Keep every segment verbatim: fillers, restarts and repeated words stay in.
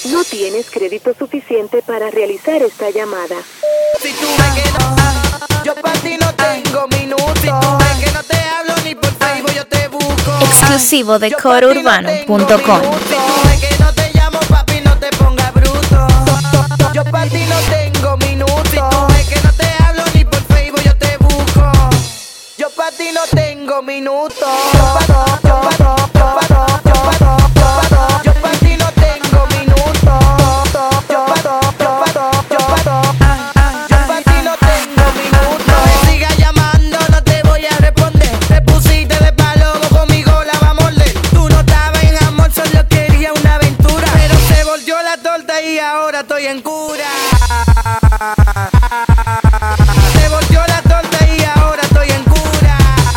No tienes crédito suficiente para realizar esta llamada. Si tú ves que no, yo pa' ti no tengo minutos. Si tú ves que no te hablo ni por Facebook, yo te busco. Exclusivo de coro urbano punto com. Si tú ves que no te llamo, papi, no te pongas bruto. Yo pa' ti no tengo minutos. Si tú ves que no te hablo ni por Facebook, yo te busco. Yo pa' ti no tengo minutos. Yo pa' yo pa' yo pa' yo pa' yo pa' yo pa' ti no tengo minutos. Yo pa' yo pa' yo pa' yo pa' ti no tengo minutos. No me sigas llamando, no te voy a responder. Te pusiste de palo, conmigo la va a morder. Tú no estabas en amor, solo quería una aventura. Pero se volvió la torta y ahora estoy en cura. Se volvió la torta y ahora estoy en cura.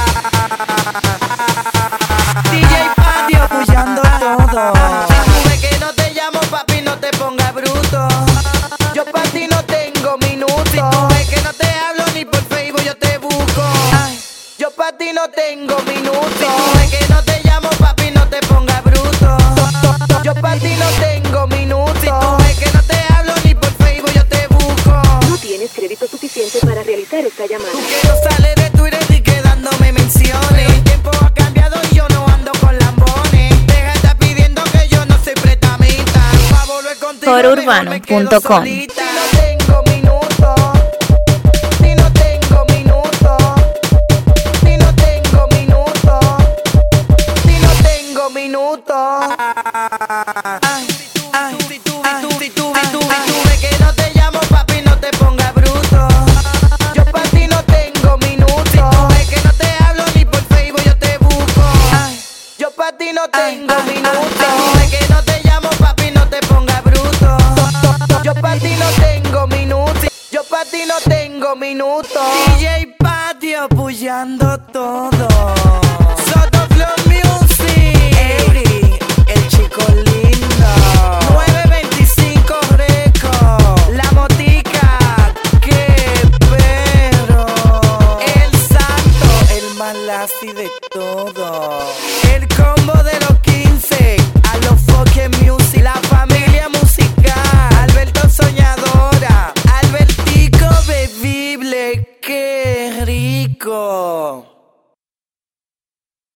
D J Patio apoyando todo. Si tú ves que no te llamo, papi, no te pongas bruto. Yo pa' ti no tengo minutos. Si tú ves que no te hablo ni por Facebook, yo te busco. Yo pa' ti no tengo minutos. Si tú ves que no te llamo, papi, no te pongas bruto. Yo pa' ti no tengo minutos. Si tú ves que no te hablo ni por Facebook, yo te busco. No tienes crédito suficiente para realizar esta llamada. Tú que no sales de Twitter y quedándome menciones. El tiempo ha cambiado y yo no ando con lambones. Deja de estar pidiendo que yo no soy pretamita. Pa' volver contigo coro mejor urbano me quedo punto com. solita. Si no tengo minutos. Si no tengo minutos. Si no tengo minutos. Si no tengo minutos. Ay, ay, si tú, si tú, si tú, si tú, si tú ves que no te llamo, papi, no te pongas bruto. Yo pa' ti no tengo minutos. Si tú ves que no te hablo ni por Facebook, yo te busco. Yo pa' ti no tengo minutos. Si tú ves que no te llamo, papi, no te pongas bruto. Yo pa' ti no tengo minutos. Yo pa' ti no tengo minutos. D J Patio apoyando todo.